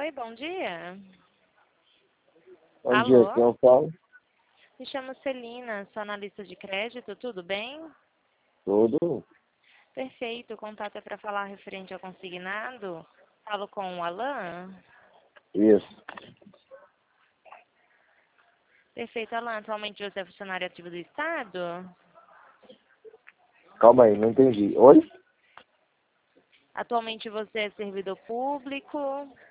Oi, bom dia. Bom dia, quem eu falo? Me chamo Celina, sou analista de crédito, tudo bem? Tudo? Perfeito, o contato é para falar referente ao consignado. Falo com o Alan. Isso. Perfeito, Alan. Atualmente você é funcionário ativo do Estado? Calma aí, não entendi. Oi? Atualmente você é servidor público?